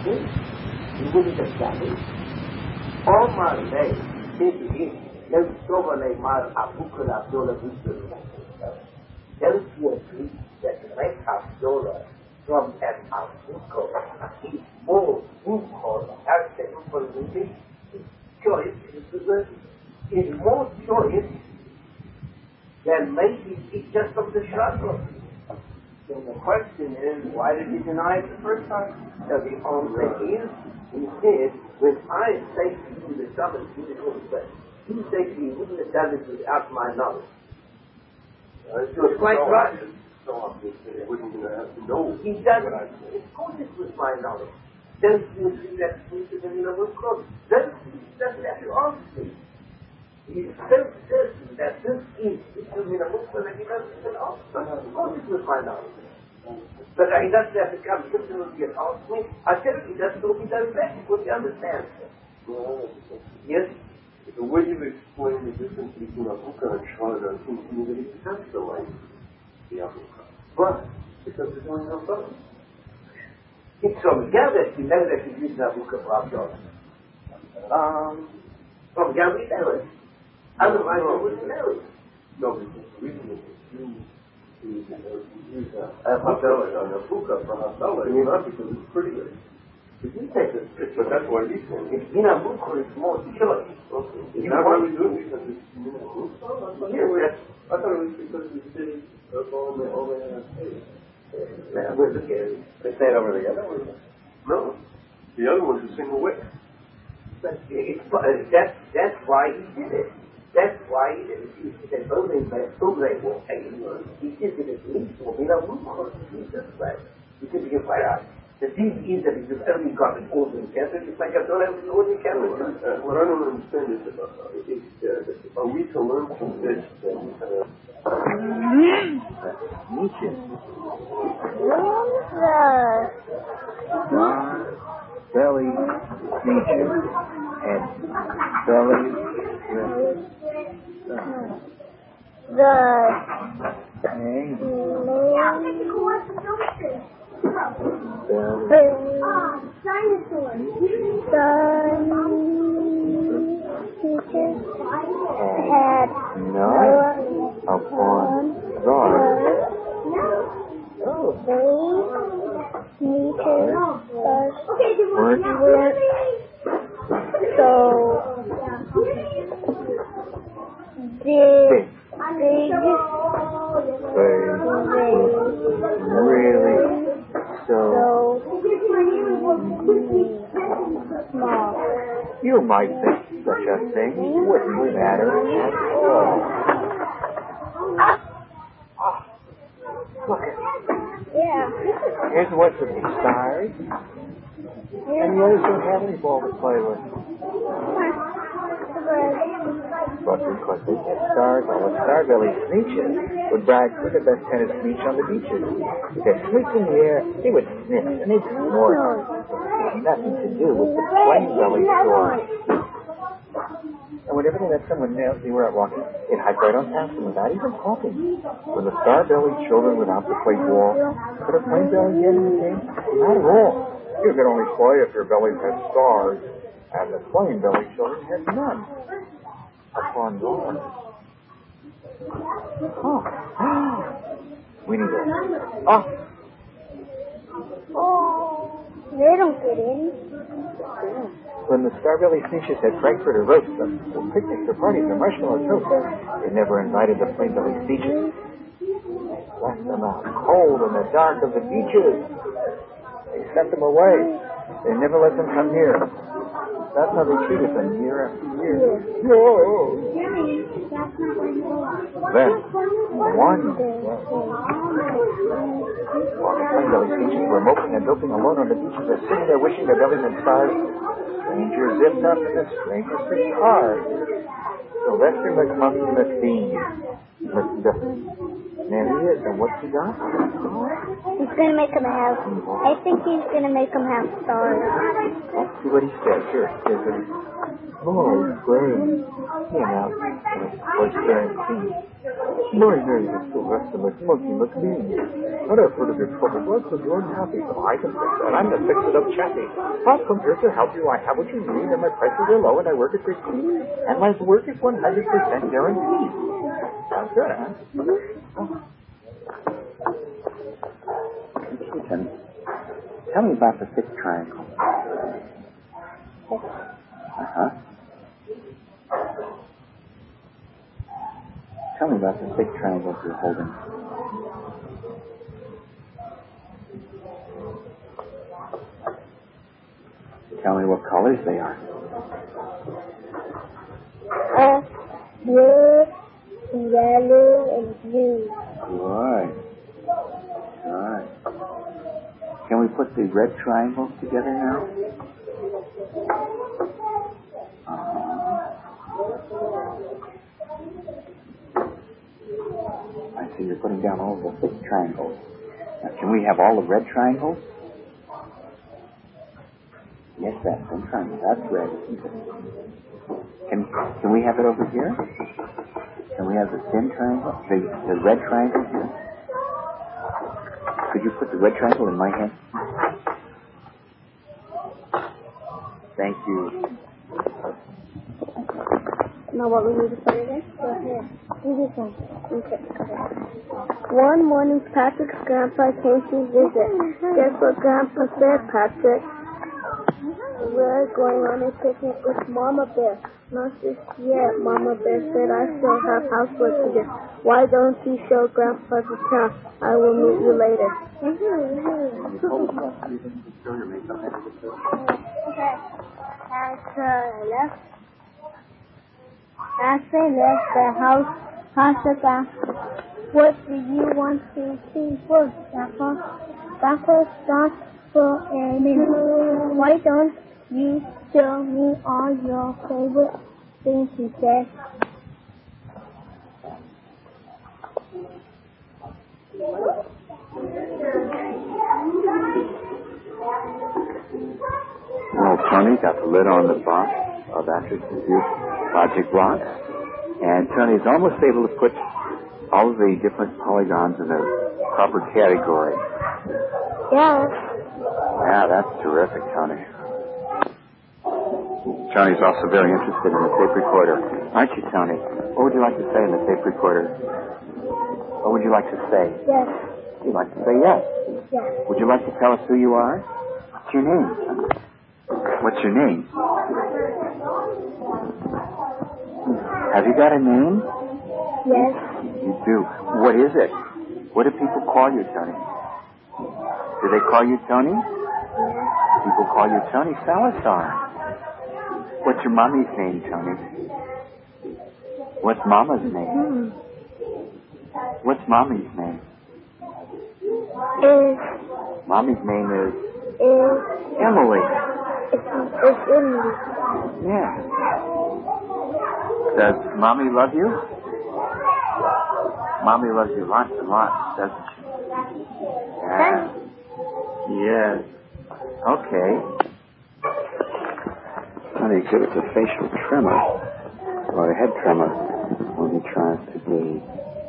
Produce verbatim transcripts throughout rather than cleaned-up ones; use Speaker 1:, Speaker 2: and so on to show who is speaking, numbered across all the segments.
Speaker 1: See? You wouldn't have done it. All my legs, this is, no soberly mal abucula dola visual. Don't you agree that the make of dola from an abuco is more bucol as the ukulele? Choice is more choice than maybe it's just of the struggle. So the question is, why did he deny it the first time? So the answer is, he said, when I say to you the Sabbath is beautiful, but you say to me, you wouldn't have done it without my knowledge. Uh, it's quite so right. So obvious that he wouldn't have to know. He doesn't. Of course it was my knowledge. Don't you agree that it's in the book of Don't you doesn't have to ask me. He's so certain that this is in the book that he doesn't even ask me. Of course it was my knowledge. But he doesn't have to come just to get asked me. I tell you, he doesn't know he does that. Would you understand? Well, yes? The way you explain the difference between Abuka and Shraga seems to me that he does the way the Abuka. Why? Because there's only no fun. It's from here that you know that you use Abuka for Abdullah. Um, from here we know it. Otherwise we wouldn't know it. No, because the reason is you use Abdullah on Abuka for Abdullah, it's not because it's prettier. If you take this picture, but that's why he's saying it. In Abuka it's more choice. Is that why we do it? Because it's in Abuka? Yes, I thought it was because the city of all the all the states. Yeah, where's the kid? They say it over the other one. No. The other one's a single wick. But it's, uh, that's, that's why he did it. That's why he did it. He said, oh, they will pay you. He said that at least will be a Abuka. He's this way. He said, you get right out. The thing is that if you've only got an ordinary Catholic, it's like I don't have an ordinary Catholic. No, uh, what I don't understand is, uh, is uh, are we to learn from this that uh, Nietzsche? John Belly Nietzsche had belly with the hang. The dinosaur. The had no upon guard. Oh, they need to work with. So big, big, they really. So small. You might think such a thing wouldn't matter at all. Oh, look at it. Yeah. Here's what's in the stars. Yeah. And the others don't have any ball to play with. But because they get stars, all the Starbelly Sneetches would brag for the best tennis sneetch on the beaches. If they're sneaked in the air, they would sniff and they'd snort. It had nothing to do with the plain belly store. And whenever they let someone know they were out walking, they'd hike right on past them without even talking. When the Starbelly children went out to play ball, could a plain belly get in the game? Not at all. You could only play if your bellies had stars, and the plain belly children had none. Upon guard. Oh. We need to. Oh.
Speaker 2: Oh. They don't get in.
Speaker 1: When the Starbelly Sneetches had Frankfurter roast them, or picnics or parties or marshmallow toast, they never invited the plain belly Sneetches. They left them out cold in the dark of the beaches. They sent them away. They never let them come here. That's how they treated them year after year. No. Then, one day, while the plain belly Sneetches were moping and doping alone on the beaches or sitting there wishing their bellies had stars, stranger zipped up in a stranger sick car. Sylvester McMuffin McBean, McDuffie,
Speaker 3: There he is. And what's he got?
Speaker 2: He's going to make him have, I think he's going to make him have stars.
Speaker 3: Let's see what he says. Here, here's it. Oh, great. Yeah, now, what's very clean. My name is Sylvester McMonkey McBean. What a foot of your trouble was when you're unhappy, but I can fix that. I'm the fix-it-up chappie. I've come here to help you. I have what you need, and my prices are low, and I work at Big Clean. And my work is one hundred percent guaranteed. Sounds good, huh? Ethan, tell me about the thick triangle. Uh-huh. Tell me about the thick triangles you're holding. Tell me what colors they are.
Speaker 2: Uh, blue, yellow, and blue.
Speaker 3: Good. Good. Can we put the red triangles together now? I see you're putting down all the thick triangles. Now, can we have all the red triangles? Yes, that's thin triangle. That's red, isn't it? Can, can we have it over here? Can we have the thin triangle? The, the red triangle here? Could you put the red triangle in my hand? Thank you.
Speaker 2: Now what we need to put it in? Go ahead. Do this one. Okay. One morning, Patrick's grandpa came to visit. Guess what Grandpa said, Patrick? We're going on a picnic with Mama Bear. Not just yet, Mama Bear said. I still have housework to do. Why don't you show Grandpa the town? I will meet you later. Okay. As I left, as I left the house, Patrick asked, what do you want to see first, Grandpa? Grandpa stopped for a minute. Why don't you show me all your favorite things, he said.
Speaker 3: Well, Tony got the lid on the box of Attribute Logic Blocks, and Tony's almost able to put all of the different polygons in a proper category.
Speaker 2: Yeah.
Speaker 3: Yeah, that's terrific, Tony. Tony's also very interested in the tape recorder. Aren't you, Tony? What would you like to say in the tape recorder? What would you like to say?
Speaker 2: Yes.
Speaker 3: You'd like to say yes?
Speaker 2: Yes.
Speaker 3: Would you like to tell us who you are? What's your name? What's your name? Have you got a name?
Speaker 2: Yes.
Speaker 3: You do. What is it? What do people call you, Tony? Do they call you Tony?
Speaker 2: Yes.
Speaker 3: People call you Tony Salazar. What's your mommy's name, Tony? What's Mama's name? What's Mommy's name?
Speaker 2: Is.
Speaker 3: Mommy's name is?
Speaker 2: Is.
Speaker 3: Emily.
Speaker 2: It's, it's Emily.
Speaker 3: Yeah. Does Mommy love you? Mommy loves you lots and lots, doesn't she? Yeah. Yes. Okay. Tony exhibits a facial tremor, or a head tremor, when he tries to be.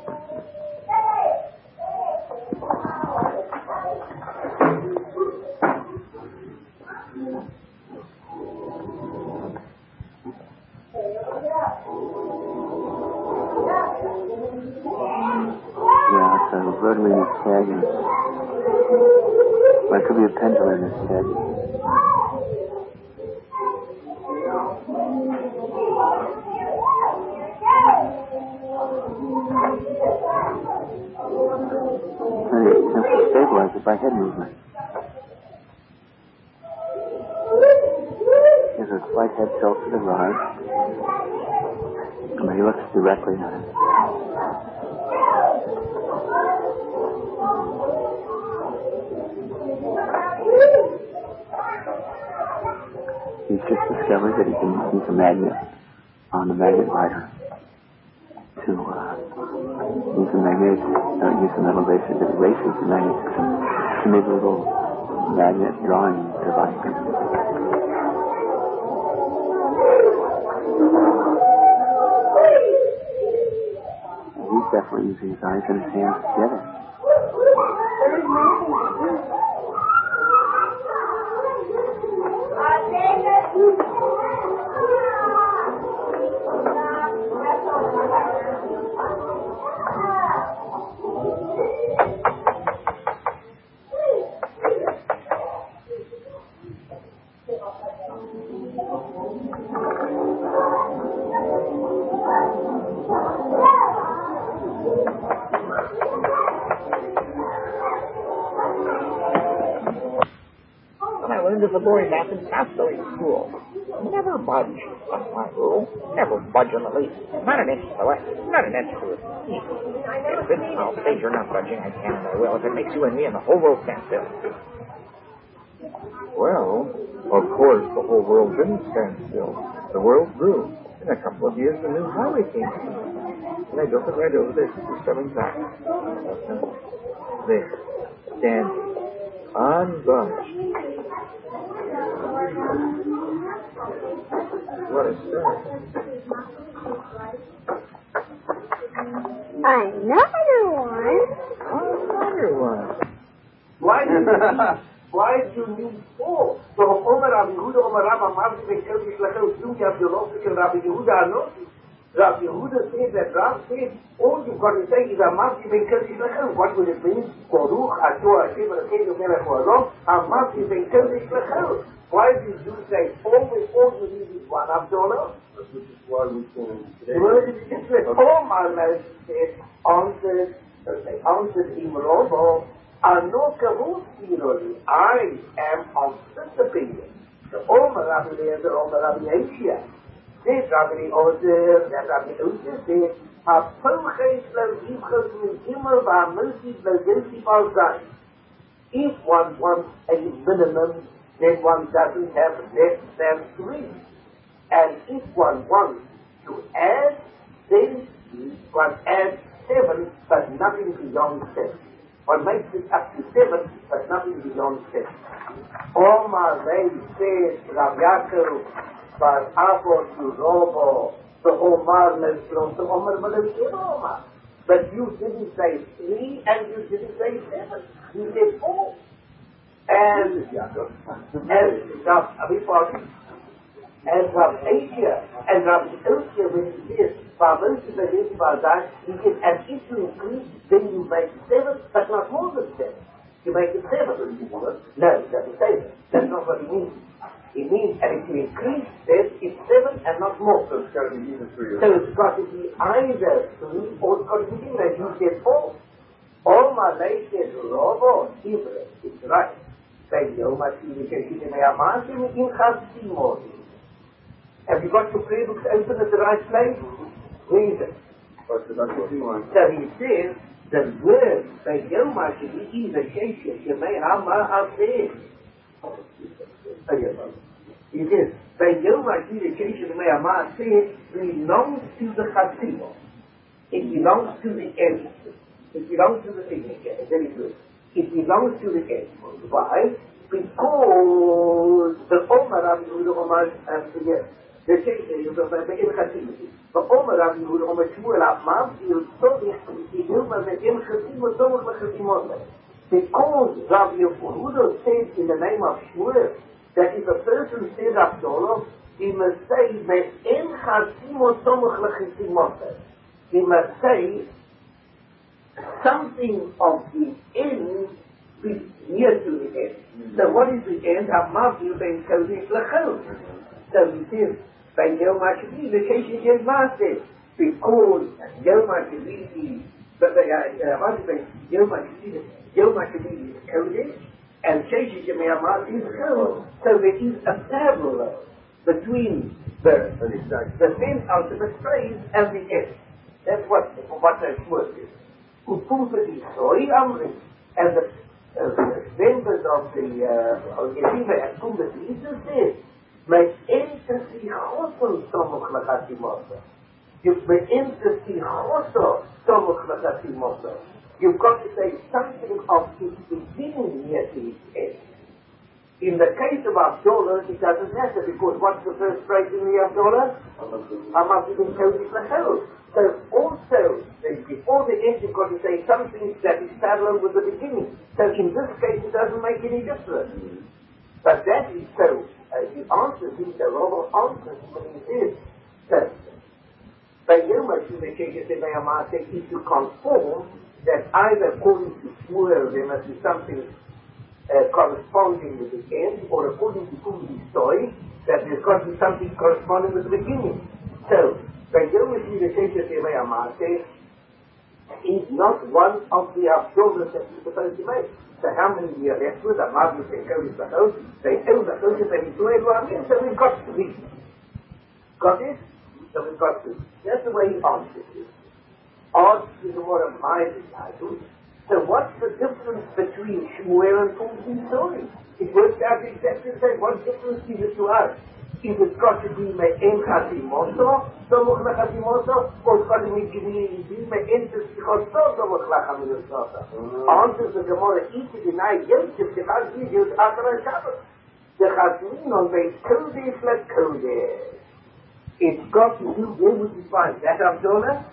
Speaker 3: Yeah, it's a rotary nystagmus. Well, it could be a pendular nystagmus. And it attempts to stabilize it by head movement. There's a slight head tilt to the right. But he looks directly at it. He's just discovered that he can use a magnet on the magnet writer to uh, use a magnet, don't use a metal eraser, but erases the magnet to make a little magnet drawing device. And he's definitely using his eyes and his hands together.
Speaker 4: The boy back in Catholic school. Never budge. That's my rule. Never budge in the least. Not an inch to the left. Not an inch to the east. If it's, I'll say you're not budging. I can and I will. If it makes you and me and the whole world stand still.
Speaker 3: Well, of course, the whole world didn't stand still. The world grew. In a couple of years, the new highway came in. And I built it right over this, seven back. There. Standing. Unbudged. What a start.
Speaker 2: Another one?
Speaker 3: Another one.
Speaker 1: Why do you need, why do you need four? So Omer Rabbi Yehuda, Omer Rabbi Marzi, Ben Kelvin, Shlachel, Zunki, Abdulosik, and Rabbi Yehuda Anosi. Rabbi Yehuda says that Rav says, all you've got to say is Marzi, Ben Kelvin, Shlachel. What would it mean? Koruch, Ato, Hashem, Rekedu, Melech, Oazom, Marzi, Ben Kelvin, Shlachel. Why did you say always all you need is one Abdullah?
Speaker 5: Which is why we can today.
Speaker 1: All my life said, answered, answered him, Robo, Ano Kavut Siroli, I am of this opinion. The Omer Rabbi Lezer, Omer Rabbi Asia, said Rabbi Ozer, that Rabbi Ozer said, HaPoches Levivchos Mizimel V'Amelsi V'Gelsi Balzai. If one wants a minimum, then one doesn't have less than three. And if one wants to add, then one adds seven, but nothing beyond seven. One makes it up to seven, but nothing beyond seven. Omar Rei says, Rav Yaakov, but Abo to Robo, the Omar Lesron, the Omar Malachir Omar. But you didn't say three, and you didn't say seven. You said four. And as Rav Abipari, as Rav Asia, and Rav Asia, when he says, Favel to the Lady Balzai, he says, and if you increase, then you make seven, but not more than seven. You make it seven. No, it doesn't say that. That's not what it means. It means, and if you increase, then it's seven and not more.
Speaker 5: So it's got to be either three or
Speaker 1: So it's got to be either three or it's got to be either. You said four. All my lady says, Robo, Hebrew, it's right. Have you got your prayer books open at the right place? Where is it? So he says, the word, Bayoma, should be either Shesha, Shemay, Hama, Haseh. He says, Bayoma, either Shesha, Shemay, Hama, Haseh, belongs to the Chatzimo. It belongs to the end. It belongs to the signature. Very good. It belongs to the end. Why? Because the Omer Rabbi Yehuda Omer, yes, the Shesha, the Im Chatzimo. The Omer Rabbi Yehuda Omer Shmuel Amav, you told me, he knew that the Im Chatzimo, so much Chatzimo. Because Rabbi Yehuda said in the name of Shmuel, that if a person says Abdullah, he must say, Im Chatzimo, so much Chatzimo. He must say, something of the end is near to the end. Mm-hmm. So what is the end? Amavu ben Kodesh Lachel. So he says, ben Yom HaShavi, the case is Yom HaShavi, because Yom HaShavi, but Amavu ben Yom HaShavi, Yom HaShavi is Kodesh, and Sheshes Yom HaShavi is Chel. So there is a parallel between the, the then ultimate phrase and the end. That's what, what that word is. And the uh, members of the Yeshiva and Kumbas Yisrael said, "Make entity chosen somuch lachati masa." You've been interested also, Tomuch Lachati Moso. You've got to say something of its beginning near to its end. In the case of Abdullah, it doesn't matter, because what's the first phrase in the Abdullah? Hamati bin Kodi Lachel. So also, before the end, you've got to say something that is parallel with the beginning. So in this case, it doesn't make any difference. But that is so, uh, the answer is the Rava answers when he says that by Yoma Shuvekeshes and Bayamase is to conform that either according to Shmuel there must be something uh, corresponding with the end, or according to Kudi's story, that there's got to be something corresponding with the beginning. So, by Yoma Shuvekeshes and Bayamase is not one of the Abdullas that you're supposed to make. So how many we are left with? Amad and Kodesh Lachos. They own the Kodesh and Yisrael Ramin. So we've got to read. Got it? So we've got to. That's the way he answers it. Ask is more of my disciples. So what's the difference between Shmuel and Kudi's story? It works out exactly the same. What difference is it to us? Is it got to be Me'en Chatimoso, Tomuch Lachatimoso, or it's got to be Me'en Tzichoso, Tomuch Lachamilososa? Answers the Gemara, each deny Yosef, the Chazmin, Yosef, Akara Shabbat. The Chazmin on Beis Kodesh LaKodesh. It's got to do, where would you find that, Abdullah?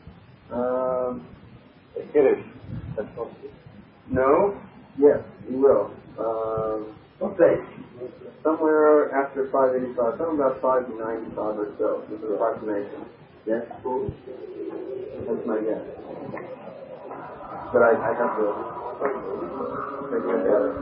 Speaker 3: Um, Kiddush. That's all.
Speaker 5: No? Yes, you will. Um,
Speaker 1: What place?
Speaker 5: somewhere after five eighty-five, something about five ninety-five or so. This is an approximation. Yes? That's my guess. But I, I have to take a look at it.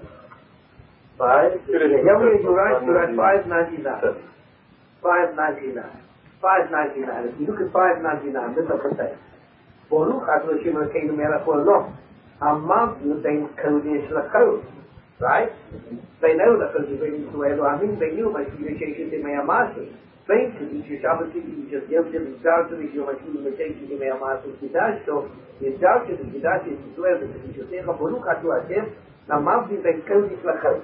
Speaker 1: Five? Yeah, you're right, you're at five ninety-nine. five ninety-nine. five ninety-nine. If you look at five ninety-nine, this is what it says. Baruch Adonai Hashem Elokeinu melech haolam. Hamavnu ben Kodesh Lachos. Right? They know that because you've been to Elohim, they knew my communication in Mayamasi. They could eat your Shabbat, you just give them the doubt to me, you're my communication in Mayamasi, Kidash, so the doubt to the Kidash is to swear that you say, Baruch Adonai Hashem, Hamavnu ben Kodesh Lachos.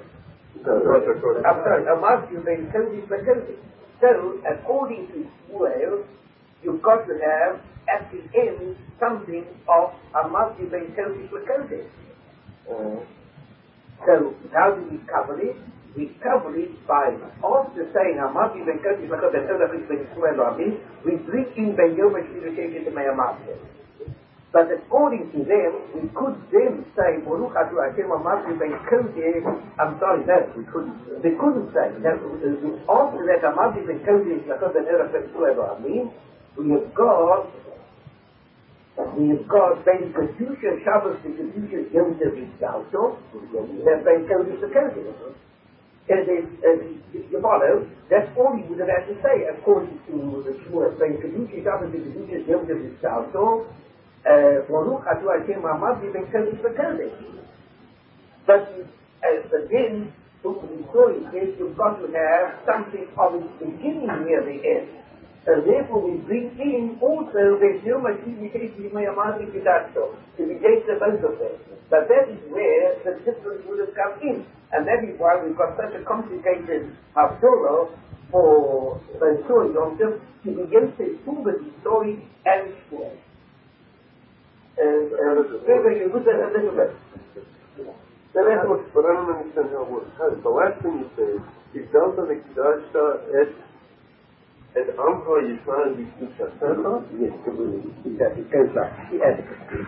Speaker 1: I'm sorry, Hamavnu ben Kodesh Lachos. So, according to Shmuel, you've got to have at the end something of Hamavnu ben Kodesh Lachos. So, how do we cover it? We cover it by, after saying, Hamati ben Kodesh Lachos ben Elohim ben Yisrael Ramin, we bring in ben Yom HaShivah to Mayamase. But according to them, we could then say, Baruch Adonai Hashem Hamati ben Kodesh, I'm sorry, no, we couldn't. We couldn't say. That, after that, Hamati ben Kodesh Lachos ben Elohim ben Yisrael Ramin, we have got We've got Ben Kedusha, Shabbos, the Kedusha, Yom Tov, Yisrael, then Ben Kodesh, the Kodesh. And then, you follow, that's all he would have had to say, according to the Shmuel, Ben Kedusha, Shabbos, the Kedusha, Yom Tov, Yisrael, Baruch Adonai Hashem Hamavnu ben Kodesh, the Kodesh. But, uh, again, the story says you've got to have something of its beginning near the end. And therefore we bring in also the Yom HaShivah to Mayamasi Kidasto, to negate the both of them. But that is where the difference would have come in. And that is why we've got such a complicated Havdalah for the story of them to begin to prove the story and Shmuel. And further you look at a little bit.
Speaker 5: But I don't understand how it works. The last thing you say is, Yigdalta v'Kidashta et And Amha Yisrael Yisrael.
Speaker 1: Uh-huh. Yes, it goes back. Yes.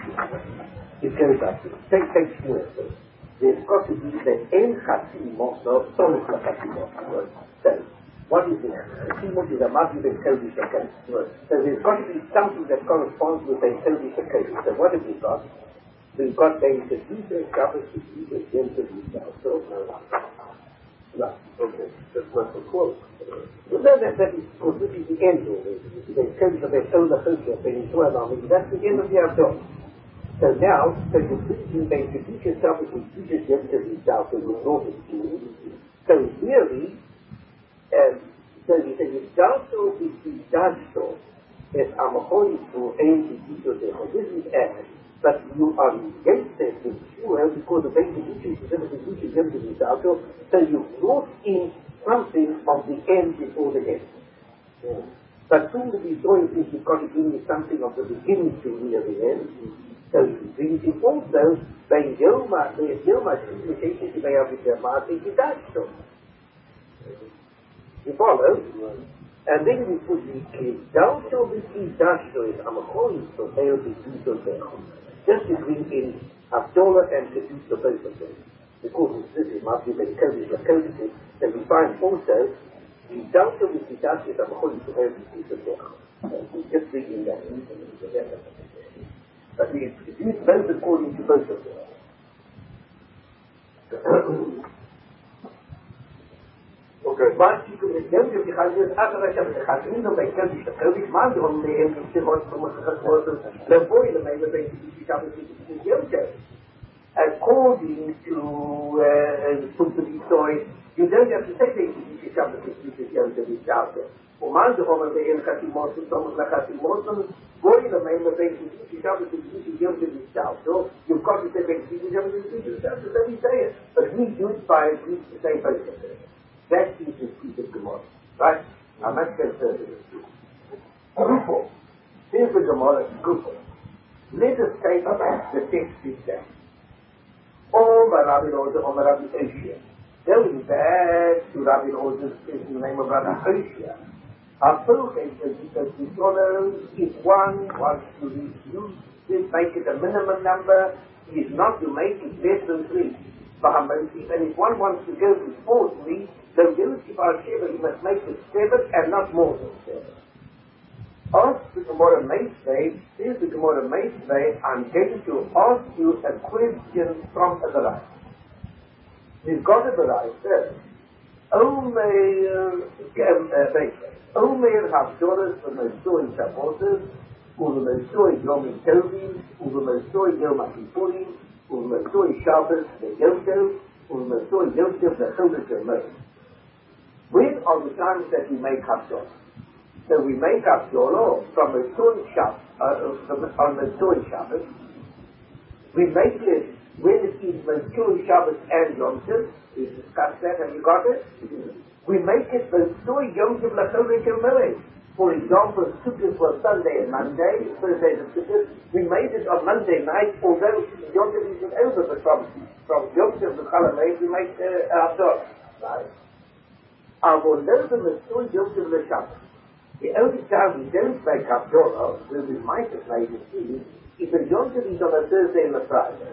Speaker 1: It goes back. Take, take Shmuel. There's got to be the En Chatzim Moso, Tomuch Chatzim Moso. So, what is it? Chatzim is a Mavli Ben Kodesh HaKodesh. So there's got to be something that corresponds with Ben Kodesh HaKodesh. So what have we got? We've got Ben Kedusha, Shabbos, Kedusha, Yom Tov, Yisrael. So, right.
Speaker 5: Okay, that's not so close.
Speaker 1: Well, no, that, that is, of course, this is the end of it. The Kodesh of Ola Chosha, Ben Yisrael Army, that's the end of the Avdol. So now, so the Christian Ben Kedusha, Shabbos, Kedusha, Yom Tov, Yisrael, so the north of Jews. So really, um, so he said, Yisrael is the Yisrael, as Amachoi for Ein Kedusha, this is Ed. But you are engaged with Shmuel because the Ben Kedusha is the Kedusha, Yom Tov, Yisrael, so you brought in something of the end before the end. Yeah. But soon as he's doing things, you've got to give me something of the beginning to near the end. So he brings it also, bij Yoma, bij Yoma, hij zit bij jou met de maat, is het uitstoot. You follow? And then we put the key down to the key dash to it. I'm going to fail the two to fail. Just between in Abdullah and Kedusha both of them. Because this is must be very Kodesh like Kodesh. And we find also the down to the key dash is I'm going to fail the two to fail. Just reading that. But we use both according to both of them.
Speaker 5: Okay.
Speaker 1: Maar je kunt het doen, je gaat dus eigenlijk hebben de gaat niet bij kennis de kennis maar om de hem te worden om te worden dan voor je mee met deze die kan het niet doen. According to uh, to the story, you don't have to say things you can it is young to be shouted. Om aan te komen bij een gaat die monster soms naar gaat die monster voor je mee met deze die kan het niet young to be shouted. So you've got to say things you can it shouted that he say it. But we do it by the same person. That is the speech of Gemara, right? I'm not going to say this. Grupo. Here's the Gemara, Grupo. Let us take the text itself. Om Rabbi Ozer, Om Rabbi Oshia. Going back to Rabbi Ozer's in the name of Rabbi Oshia. Our focus is because the follows is one wants to use this, make it a minimum number, is not to make it less than three. And if one wants to go to four, three, then Yosef Sheva, he must make it seven and not more than seven. Ask the Gemara Meisvei, here's the Gemara Meisvei, I'm going to ask you a question from a Barai. We've got a Barai first. Omeir, Omeir Havdoras, the Mosoi Shabbotas, Uvemersoi Yom Tovim, Uvemersoi Yom Kippurim, Uvemersoi Shabbos, the Yom Tov, Uvemersoi Yom Tov, the Chodesh HaMoed. When are the times that we make Havdolah? So we make Havdolah from a Motzoi Shabbos, uh, on Motzoi Shabbos. We make it when it is Motzoi Shabbos and Yom Tov. We discussed that. Have you got it? We make it Motzoi Yom Tov L'Chodesh HaMoed. For example, Sukkot was Sunday and Monday, Thursday and Sukkot. We made it on Monday night, although Yom Tov isn't over, but from, from Yom Tov to Chalamed, we make uh, Havdolah. Right? I will know the Motzoi Yom Tov L'Shabbos. The only time we don't make Havdolah, where we might have made it is, if the Yom Tov is on a Thursday and a Friday.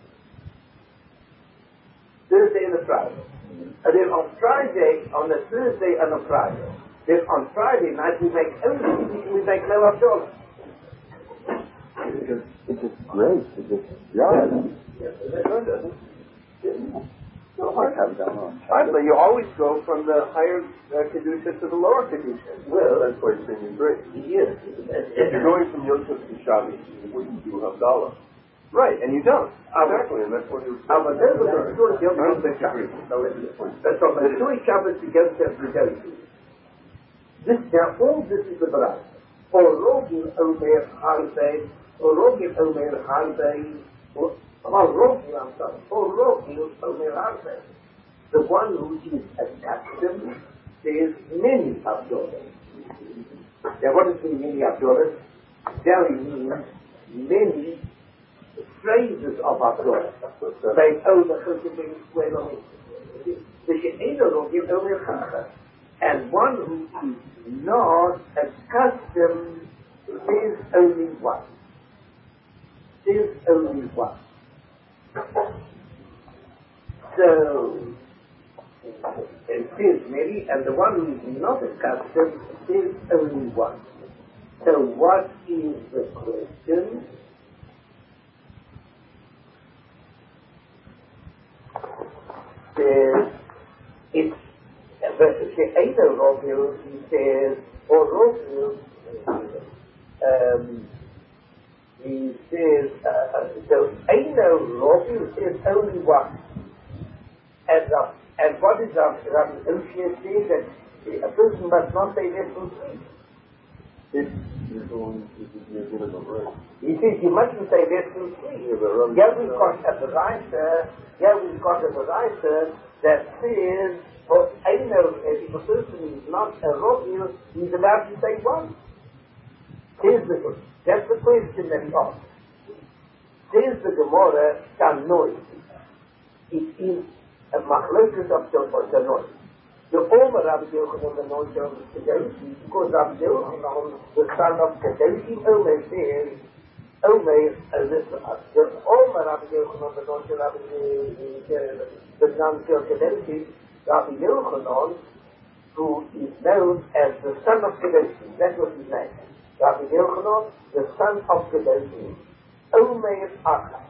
Speaker 1: Thursday and a Friday. And then on Friday, on a Thursday and a Friday. Then on Friday night we make only, we make no Havdolah.
Speaker 3: It's just, it's just grace. It's just God.
Speaker 5: Yes, yes. Yes.
Speaker 3: No, I have that on.
Speaker 5: Right, but you always go from the higher uh, Kedusha to the lower Kedusha.
Speaker 3: Well, that's why it's saying grace.
Speaker 1: Yes.
Speaker 5: If you're going from Yom Tov to Shabbos, you wouldn't do Havdalah. Right, and you don't.
Speaker 3: Exactly, and that's what you're
Speaker 1: I will know the Motzoi Yom
Speaker 5: I
Speaker 1: Tov
Speaker 5: disagree.
Speaker 1: L'Shabbos. But from Motzoi Shabbos to Yom Tov we go to. This, now all this is the Barai. Or Rogin Omer Harbei, or Rogin Omer Harbei, or Rogin, I'm sorry, or Rogin Omer Harbei. The one who is accustomed says many Havdolas. Now what does mean many Havdolas? There means many phrases of Havdolas. They over Chosivim Square on it. The She'ena Rogin Omer Harbei. And one who is not accustomed is only one. Is only one. So, it is many, and the one who is not accustomed is only one. So, what is the question? Says, it's She'ena Rogil, he says, or Rogil, um, he says, uh, so Eino Rogil says only one. And, uh, and what is that? Rabbi Oshia says that a person must not say less than three.
Speaker 3: If you're going to be a bit of a break.
Speaker 1: He says you mustn't say less than three.
Speaker 3: Yeah, but Rabbi
Speaker 1: Yeah, we've got at the right, uh, yeah, we've we've got a writer that says, for I know if a person is not a Rogil, he's allowed to say one. Here's the, that's the question that he asks. Says the Gemara, Tanoi. It is a machlokas of Tanoi. The Omer Rabbi Yochanan, the non of Kedoshi, because Rabbi Yochanan, the son of Kedoshi, Omer says, Omer, the Omer Rabbi Yochanan, the non of the son of Kedoshi, Rabbi Yochanan, who is known as the son of Kedoshi, that was his name. Rabbi Yochanan, the son of Kedoshi, Omer Achai.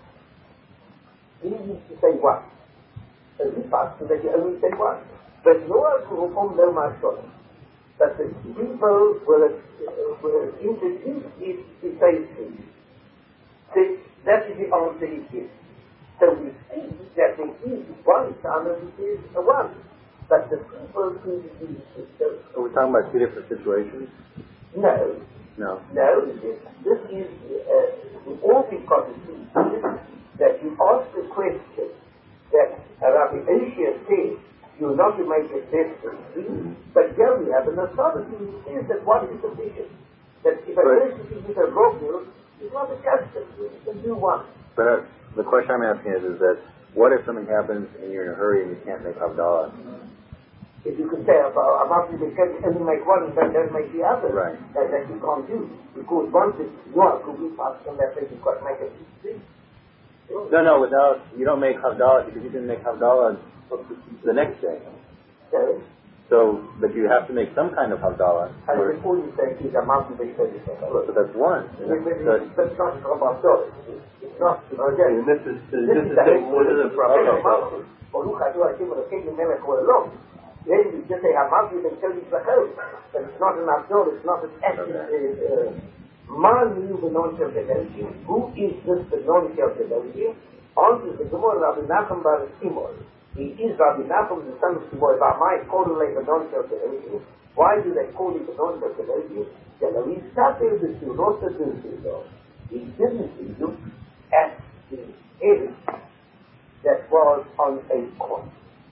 Speaker 1: He used to say one. And we passed so that he only said one. But Noah could perform no master. But the people were, uh, were introduced it to say things. So that is the answer he gives. So we see that there is one son and it is a one. But the people introduced it. So
Speaker 3: Are we talking about two different situations?
Speaker 1: no.
Speaker 3: No.
Speaker 1: No, this, this is uh, all because it is that you ask the question that Rabbi Asia says you're not to make a test for three, but here we have an authority who says that one is sufficient. That if a person is a Rogil, it's not a justice, you can do one.
Speaker 3: But uh, the question I'm asking is, is that what if something happens and you're in a hurry and you can't make Havdalah?
Speaker 1: If you could say about I'm not going to only make one and then don't make the other,
Speaker 3: Right.
Speaker 1: that, that you can't do. Because once it's one, could be passed on that place, you've got to make it three.
Speaker 3: No, no, without, you don't make Havdalah because you didn't make Havdalah the next day.
Speaker 1: So,
Speaker 3: So, but you have to make some kind of Havdalah.
Speaker 1: and
Speaker 3: Or,
Speaker 1: before you say it's a mountain base, so
Speaker 3: so that's one.
Speaker 1: But it's not about God. It's not. Okay.
Speaker 5: And this is the,
Speaker 1: This
Speaker 5: this
Speaker 1: is
Speaker 5: is
Speaker 1: the
Speaker 5: the, this is the problem.
Speaker 1: Baruch Adu Hashem Elokeinu melech haolam. Then you just say Hamalti ben Kodesh Lachol, but it's not an Abdul. It's not an essence. Man knew the non of Kedoshi. Who is this the non of Kedoshi? Answers the Gemara Rabbi Nachum bar Simon. He is Rabbi Nachum, the son of Simon. But my call him the non of Kedoshi. Why do they call him the non of Kedoshi? He started the Surota Dulcido. He didn't look at the head that was on a coin.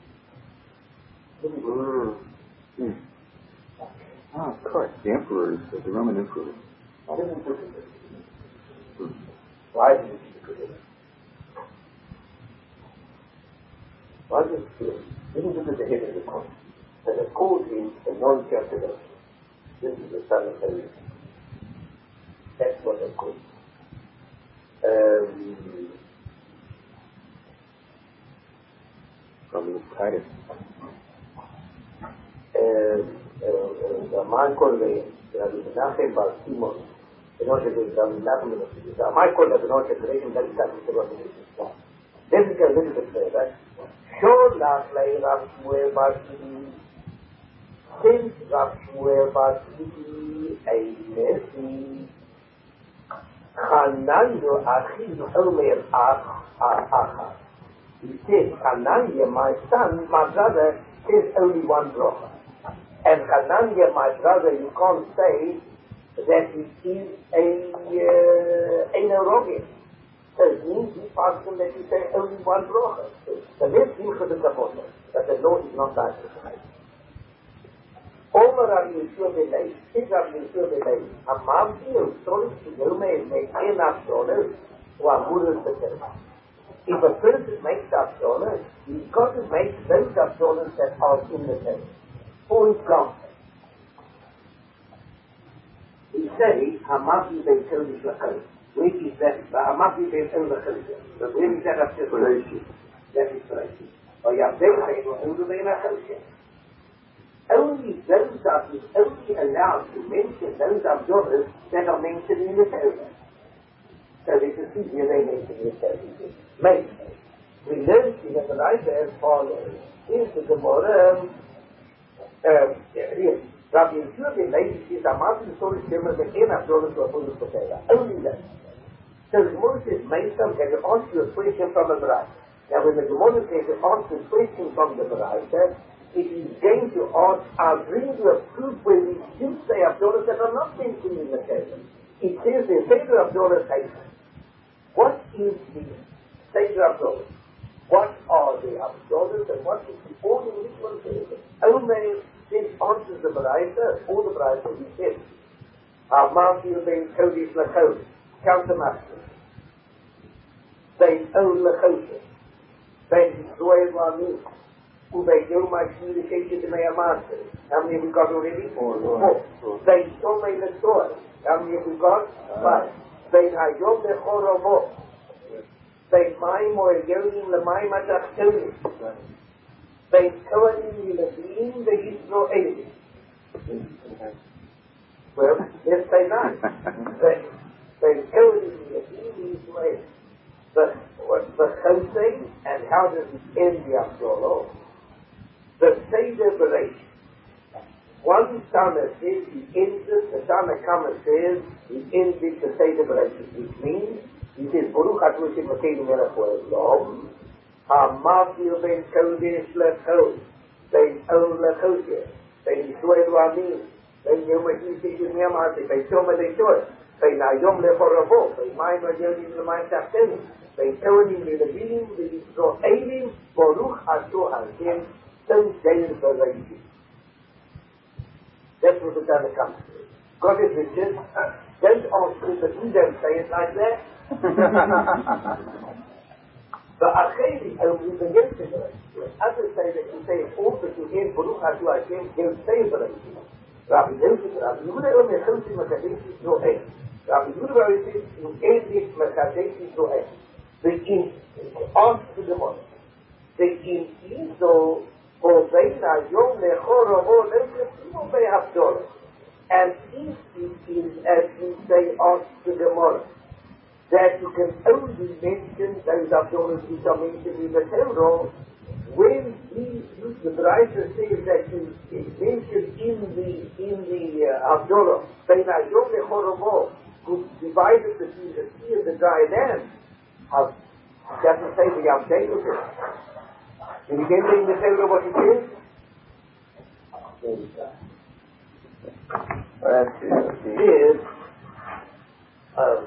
Speaker 3: Mm. Mm. Oh, of course. The emperors, the Roman emperors.
Speaker 1: I didn't look at it. Why didn't you look at it? Why didn't you didn't look at the head of the coin? And the code is the non-calculation. This is the son of David. That's what they call it. Um,
Speaker 3: From Titus.
Speaker 1: מה כל רבי מנחם בר סימון, בנו של רבי מנחם בן סימון, מה כל בנו של רבי מנחם בן סימון, זה כזה בסדר, שולח לרב שמואל בר סימון, since רב שמואל בר סימון, אינסי, חנניה אחינו אומר אח, אחת. He says, Hananiah, my son, my brother, says only one bracha. And Hananiah, my brother, you can't say that he is a uh, a Rogil. So it means he passed him that you say only one bracha. So let's deal with the Kabbalah, that the law is not that precise. Omer Rabbi Yeshua ben Levi, is Rabbi Yeshua ben Levi, Amavdi, who told us to go and make enough dollars, who are Muras B'Terah. If a person makes up dollars, he's got to make those up dollars that are in the table. For example, we say, Hamati ben Kodesh Lachol. Where is that? Hamati ben Kodesh Lachol. But where is that up to Kodesh? That is correct. Or Yavdei ben Kodesh Lachol. Only those up is only allowed to mention those up dollars that are mentioned in the table. So this is easier they mention in the table. Maybe. We learned in the writer as follows. Here's the Gemara. Here. Rabbi Yeshua ben Levi says, Amati Torah Shema ben Enach dollars to a full potato. Only that. So the Gemara says, Meisam, can you ask you a question from a writer? Now when the Gemara says to ask a question from the writer, it is going to ask, I'll bring you a proof where we do say Abdullah that are not mentioned in the table. It says the Seder Abdullah Taisa. What is the Seder Abdullah? What are Abdullah, and what is the order which one says? Only this answers the Baraita, all the Baraita he said. Matthew ben Kodesh Lachos, countermaster. Ben own Lachos, Ben Zoel Rami, who they do my communication to my master. How many have we got already? Four. Four. Ben Tomei Letor, how many have we got? Five. Ben Hayom Lechorovo. Ben Maim or Yonim Lemaim Atachtonim. Ben Kohanim Yilabim the Yisroelim. Well, yes, they not. Ben Ben Kohanim Yilabim the Yisroelim. But what the Chosei, and how does it end the Abdullah? The Seder Bereshit. One Tana says he ends it, the Tana Kama says he ends it the Seder Bereshit, which means he says, Baruch Atu Hashem Elokeinu melech haolam, ha'mavdil ben kodesh lechol, ben on lechosher, ben Yisrael Ramin, ben Yom HaShishim Yamati, ben Shoma Leitor, ben Hayom Lechoravo, ben Mayim HaYodim L'mayim Tachtenim, ben Kohanim L'Levim, ben Yisroelim, Baruch Atu Hashem, Ton Seder Bereshit. That's what the Tana comes to. God is Richard, don't ask me, but we don't say it like that. But Acheli, only the yesterday, others say that you say it also to him, Baruch Atu Hashem, he'll say it. Rabbi Yosef, Rabbi Yehuda, only Chosim Mekadesh Yisroel. Rabbi Yehuda says, in Ezek Mekadesh Yisroel. The king asked the Gemara. The king Iso, Obeina Yom Lechorovo, Lechorovo Be'Havdolah. And if it is, as we say, asked the Gemara, that you can only mention those Abdullah which are mentioned in the Torah when he, the writer says that it's mentioned in the in the uh, Abdullah, Ben Ayom Lechorovo, who divided between the sea and the dry land. How doesn't say the update of it. Can you get in the Torah what it is? There we go.
Speaker 5: Well, that's it.
Speaker 1: Is um,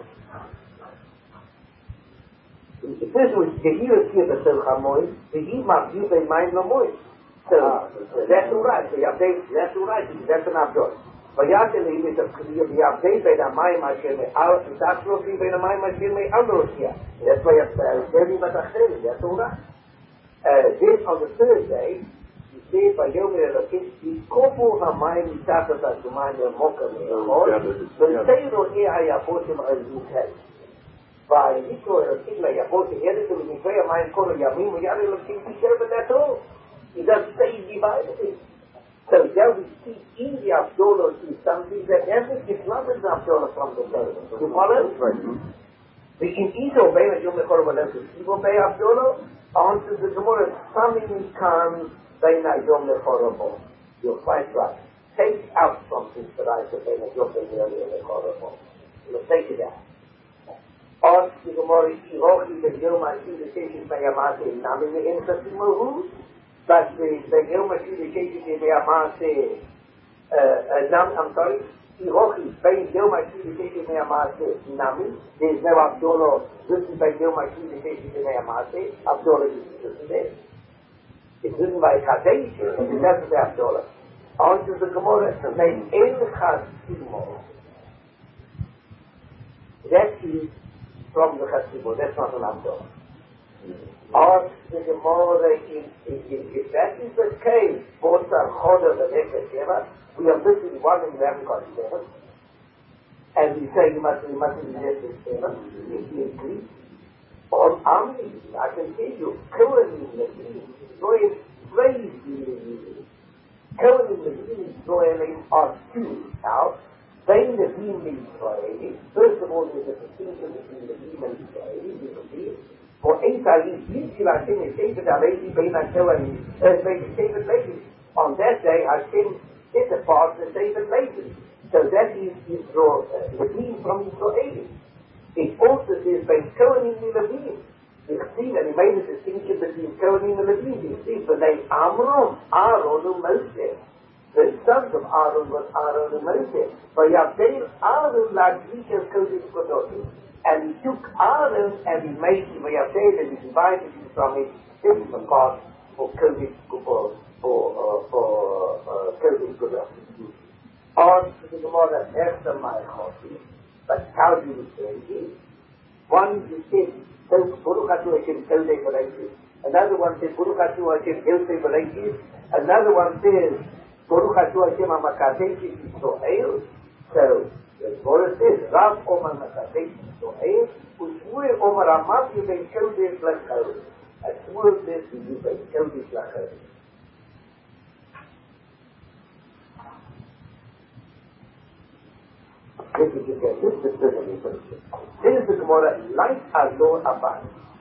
Speaker 1: the first was the year here the Selchamoy, the year mark you they mind no more. So ah, that's all right. The update that's all right. That's an update. But you have to leave it the update by the Mayim Hashem out. That's not by the Mayim Hashem out here. That's why I'm very much accepted. That's all right. Then on the third day, he said by Yom Elokim, he kofu hamayim mitachas hashumayim le'mokam le'chol, v'seiro e hayabotim al-yukhet. By Yisro Elokim le'yabotim, yedit u'mikvei hamayim kol ha'yamim, v'yad Elokim tisher, but that's all. He doesn't say he divided it. So here we see in the Abdullah is something that hasn't disrupted the Abdullah from the Torah. You follow? The in Iso Bein Yom Lechor V'Lechor Sivo Bei Abdullah answers the Gemara, coming comes Bein Yom Lechor V'Lechor. You're quite right. Take out something that I said Bein Yom Lechor V'Lechor. You'll take it out. Ask the Gemara, Irochi Ben Yom HaShim L'Keshim B'Yamase Nami Me'en Chasimahu, but the Ben Yom HaShim L'Keshim B'Yamase Nam, I'm sorry, Irochi Ben Yom HaShim L'Keshim B'Yamase Nami, there's no Abdullah written by Yom HaShim L'Keshim B'Yamase, Abdullah is written there. It's written by Kadesh, and it doesn't say Abdullah. Answers the Gemara, Me'en Chasimo. That is from the Chasimo, that's not an Abdullah. Ask the Gemara, if, if, if that is the case, both are Chodah and Ekasheva, we are missing one and we haven't got seven. And we say you must, you must invest in seven, if you agree. On Amri, I can tell you, Kohanim, Levim, Israel, praise you. Kohanim, Levim, Israel are two out. Bein Levim and Israel. First of all, there's a distinction between Levim and Israel, you believe. For Esai, Yisrael Hashem is David Alevi, Bein HaKohanim, as David Levi. On that day, Hashem set apart the David Levi. So that is Israel, uh, Levim from Israel. It also says, Bein Kohanim and Levim. You see, and he made a distinction between Kohanim and Levim. You see, the name Amram, Aaron, and Moshe. The sons of Aaron was Aaron and Moshe. But Yavdel Aaron like Yisrael Kodesh Kodoshim. And he took Aaron and he made him Yavdel and he divided him from his taking the part for Kodesh for for uh, for uh, Kodesh Gula. Or to the Gemara after my coffee. But how do you say it? One you say Guru Katu Hashem Kelde Baraiti. Another one says Guru Katu Hashem Else Baraiti. Another one says Guru Katu Hashem Amakateshi Sohail. So the Gemara says Rav Omar Makateshi Sohail. Ushmue Omar Amat you may Kelde Blachau. As well as this you may Kelde Blachau. This is the this is the This is the Gemara like Azor Abaya.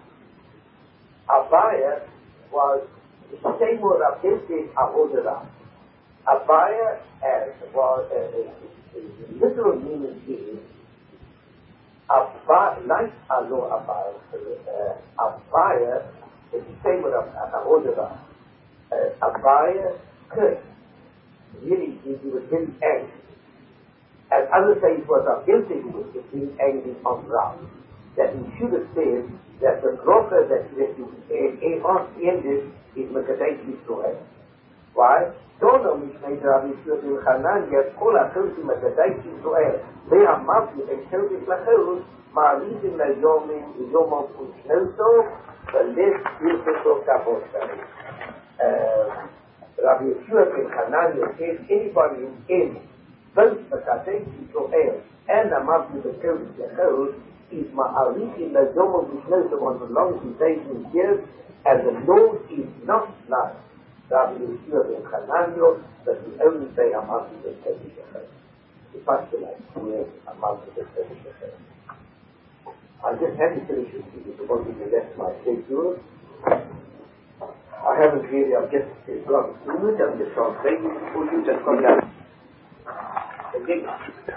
Speaker 1: Abaya was the same word of this is Ahodara. Abaya as was uh, the literal meaning is Abaya like Azor Abaya. Uh, Abaya is the same word of Ahodara. Uh, Abaya could really he was very angry. As other saints was of guilty with being angry on Rav. That he should have said that the broker that he ended is Mekadesh Yisroel. Why? Don't know which made Rabbi Yisroel in Hanan yet all are close to Mekadesh Yisroel. They are Mafli and Kodesh Lachel, Ma'alizim Lajomim, Yomov Ushnoso, the less beautiful Kabosha. Rabbi Yisroel in Hanan says anybody who's in both the Kadesh Yisroel and the Mavli the Kodesh Lachel is Ma'aliki Lajomov Ushnoso on the long eighteen years, and the Lord is not like Rabbi Yisroel in Hananyo, but we only say a Mavli the Kodesh Lachel. The postulate is a Mavli the Kodesh Lachel. I just haven't finished with you, supposed to be left my schedule. I haven't really, I've just gone through it, I'm just translating it for you, just got that. Again,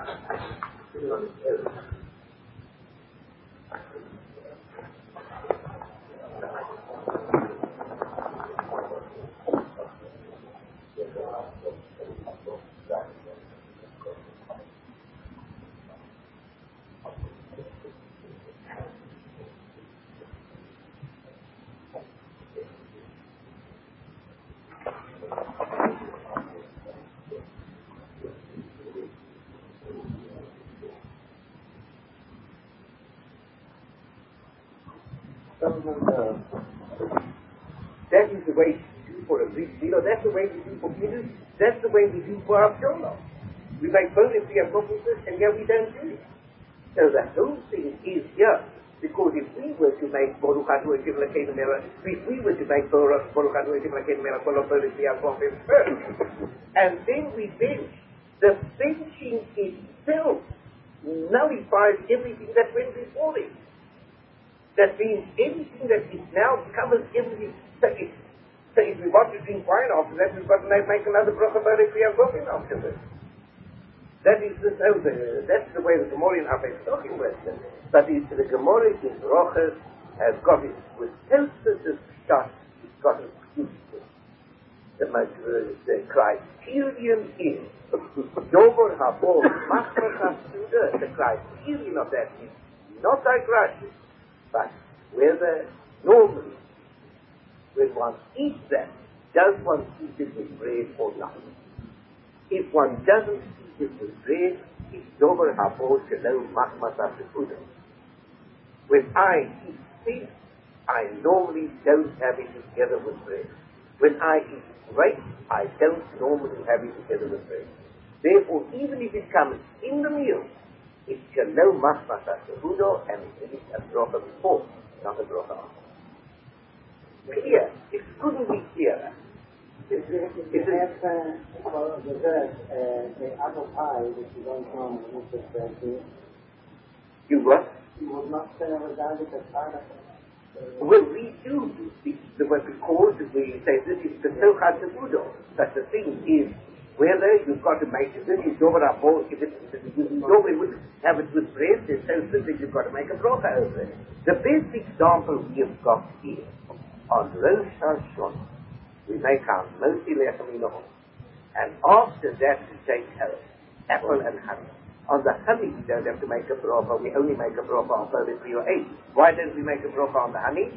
Speaker 1: that is the way we do for a brief meal, that's the way we do for Kiddush, that's the way we do for our Sholom. We make both if we have purposes, and yet we don't do it. So the whole thing is here, because if we were to make Baruch Atu Hashem Elokeinu Melech, if we were to make Baruch Atu Hashem Elokeinu Melech, and then we bench, the benching itself nullifies everything that went before it. That means everything that is now covers everything. So if, so if we want to drink wine after that, we've got to make another bracha b'refiyah gofin after that. That is the, so the, that's the way the Gemara in Avos is talking about it. But it's the Gemara in Rochas has got it with emphasis shot. It's got it beautiful. The, the, the criterion is Dover Habor Machmach Hasuda. The criterion of that is not like Rashi. But whether normally, when one eats that, does one eat it with bread or not? If one doesn't eat it with bread, it's dover habo shalom machmas asekudah. When I eat fish, I normally don't have it together with bread. When I eat grapes, I don't normally have it together with bread. Therefore, even if it comes in the meal, it's shalom machmas asekudah, and it is a bracha before, not a bracha after. Clear. It couldn't be clearer.
Speaker 6: If you have uh, for the verse, uh, the apple pie, which you don't know in this verse,
Speaker 1: you what?
Speaker 6: You would not say regard it as part of
Speaker 1: uh, well, we do the, the what we call it, we say this is the Sochad Segudo. But the thing is, whether you've got to make it, this is over a bowl, if it, if it, you normally would have it with bread, it's so simple you've got to make a bracha over it. The best example we have got here, on Rosh Hashanah, we make our Moti Lechem Inoch, and after that we take uh, apple and honey. On the honey we don't have to make a bracha, we only make a bracha on thirty-three or eight. Why don't we make a bracha on the honey?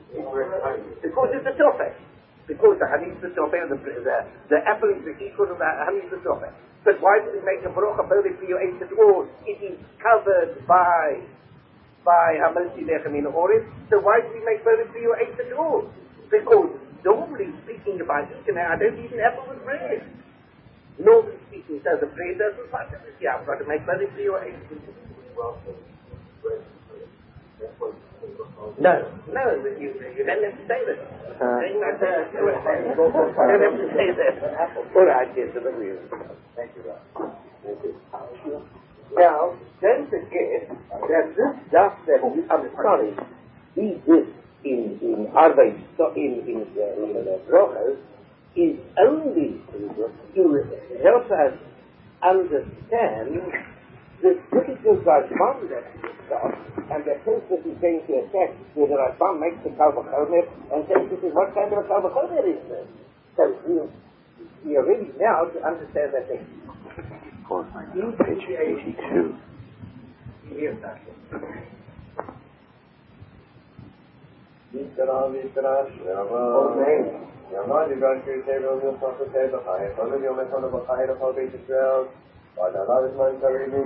Speaker 1: Because it's a toffee. Because the honey is the toffee, the, the, the apple is the equal to the honey is the toffee. But why do we make a bracha only for your eight at all? It is covered by by Hamelti Lechem in Oris. So why do we make only for your eight at all? Because normally speaking, if I eat an I don't eat an apple with bread. Normally speaking, so the bread doesn't matter this year. I've got to make only for your eight at all. No, no, you, you don't have to say that. Uh, you don't have to say that. All right, yes, I agree. Thank you, Thank you. Now, don't forget that this stuff that we, I'm sorry, we did in in Arvei, in in the, in the Brochas, is only to help us understand the difficult Rashbam that we got, and the things that is going to affect where the Rashbam makes the Kal V'chomer and says this is what kind of a Kal V'chomer is this. So we, we are ready now to understand that thing.
Speaker 3: Page eighty-two.
Speaker 1: Yes, sir.
Speaker 5: Vitra, Vitra, Shava.
Speaker 1: Okay.
Speaker 5: Yama, the grand tree table, the proper table, high, follow the only son of a high, the public is well. But a lot of man carry me,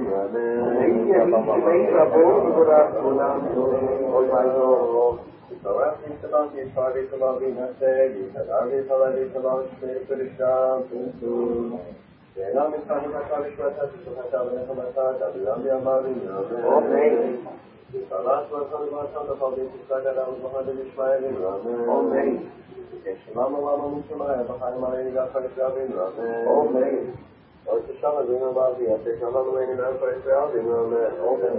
Speaker 5: so asking the donkey, party to love in a say, you can argue for a little about the British job, to the Nami Sani Makalish, what has to have done in the matter, that we love your money, okay. The last one from the public is that I was behind the Ishmael, okay. Shalom Alama Mushama, behind my Gafan Jabin, okay. Or the Shalom, you know about the epic, I'm not waiting out for Israel, you know, all the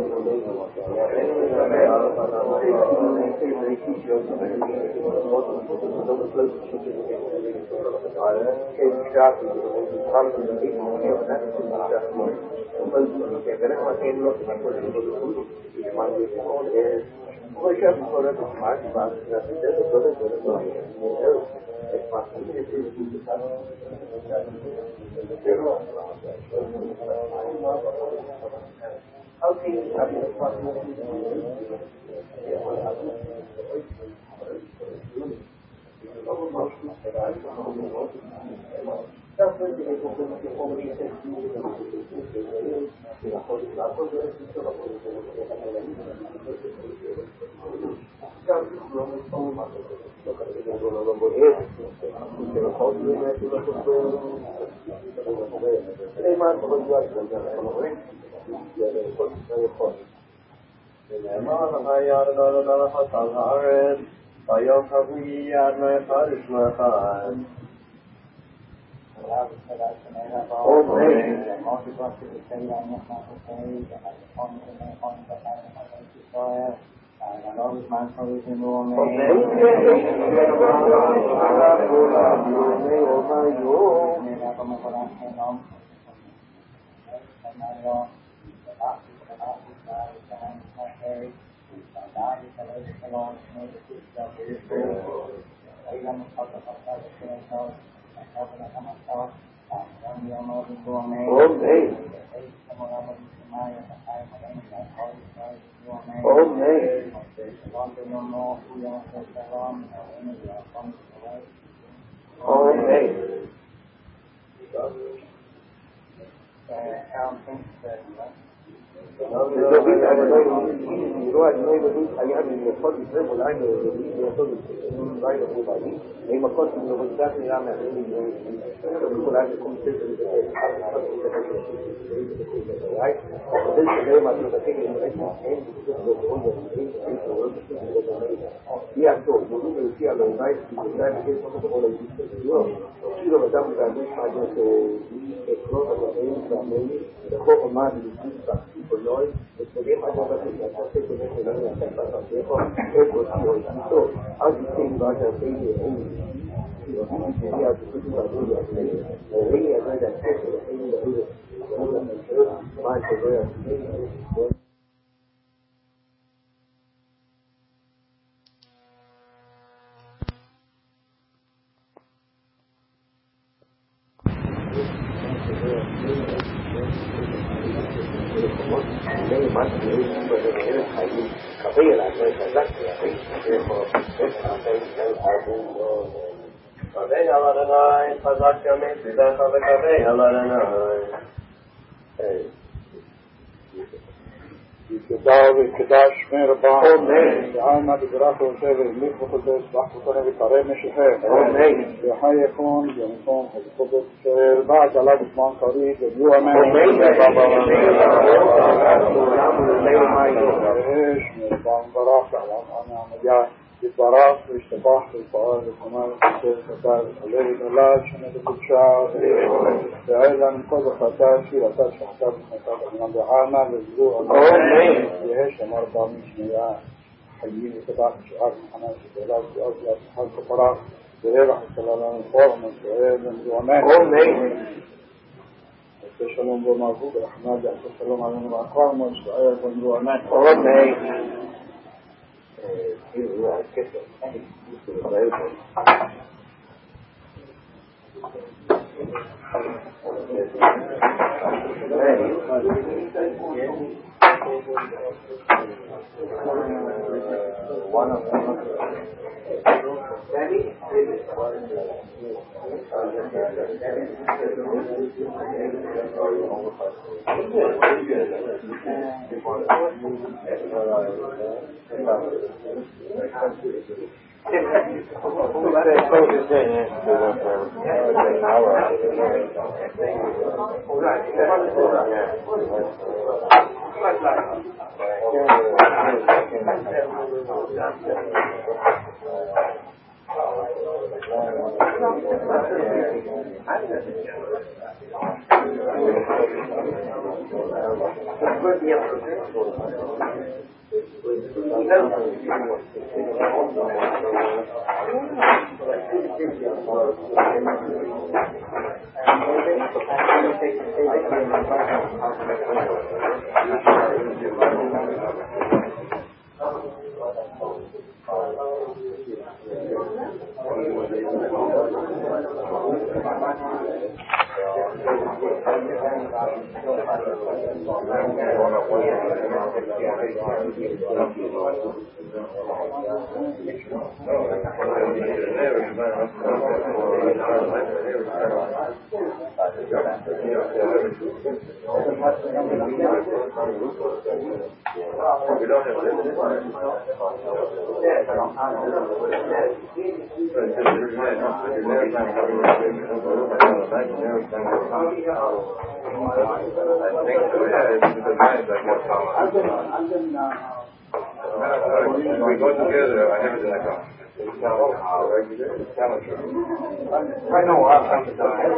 Speaker 1: feel like there's a lecture here for this foundation of the world. Kaveh Aladonai, Chazak Yomim, Tzidach Kaveh Aladonai.
Speaker 7: יתגדל ויקדש שמי רבה, ועלמא בברך ובשב והמליך וקודש, בח וקונה וקרב משלכם, וחי יכון וימכון וקודש ישראל, בעד עליו זמן קריב, וביו אמן, ויש מרבה מברך, ועלם ענה עמדיה, יתברך וישתבח ויפעל וקומר וקודש וקודש וקודש ונולד שנה בקודשה ועד לנו כל בחטא שירתה שחטא וחטא אמנם בעלמא וזו אמן ויש אמר פעמים שנייה חיים וקדח משאר מחנה שתעלה ותיאז להצחל כפרה ורבח וסללנו פורם ושואל וזו אמן עושה שלום במעבוד ורחמד ועשה שלום עלינו ועקרם ושואל וזו אמן אמן you are kidding. One of them. We go together, I have it like a I know, I'm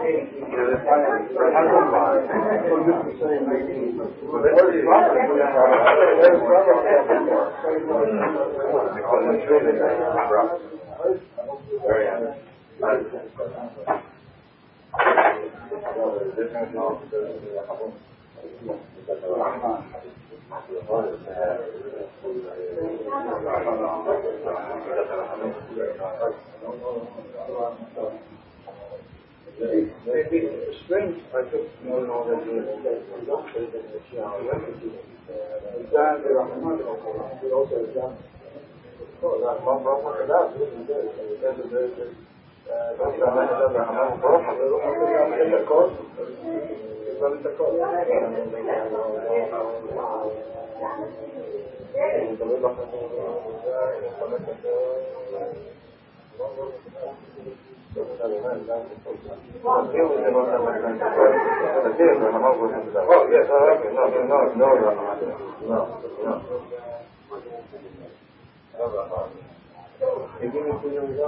Speaker 7: Maybe it's strange, I just know that the doctor that the shower refugee exam the Rahman will also exam. So that one problem for that isn't there. There's a there's a Doctor Rahman problem. It's a course. It's not a course. Oh, yes, I have it. No, no, no, no, no. Give me to you.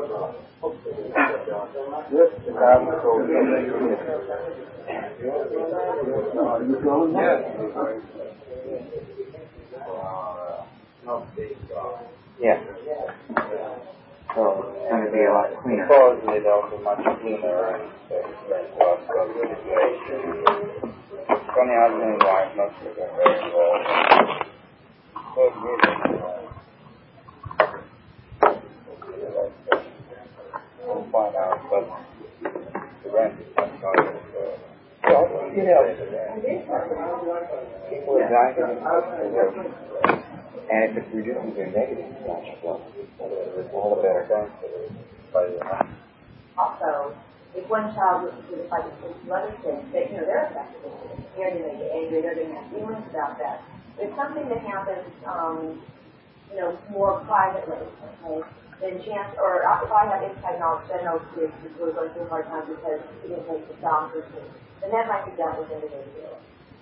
Speaker 7: Yes, I'm so you going? Yes. Yeah. So it's going to be a lot cleaner. Supposedly they'll be much cleaner and less of the situation. Funny how the environment is very involved. So it's really we'll find out, but the rent is not going to well, you know, people are dying.
Speaker 3: And if it's reducing their negative cash flow, all the better.
Speaker 8: Also, if one child listens to the fight with two other kids, they, you know, they're affected. They're going to get angry, they're going to have feelings about that. If something that happens, um, you know, more privately, okay, then chance, or if I have inside knowledge, then I know kids who are going through a hard time because he didn't take the doctor's food, then that might be dealt with individually.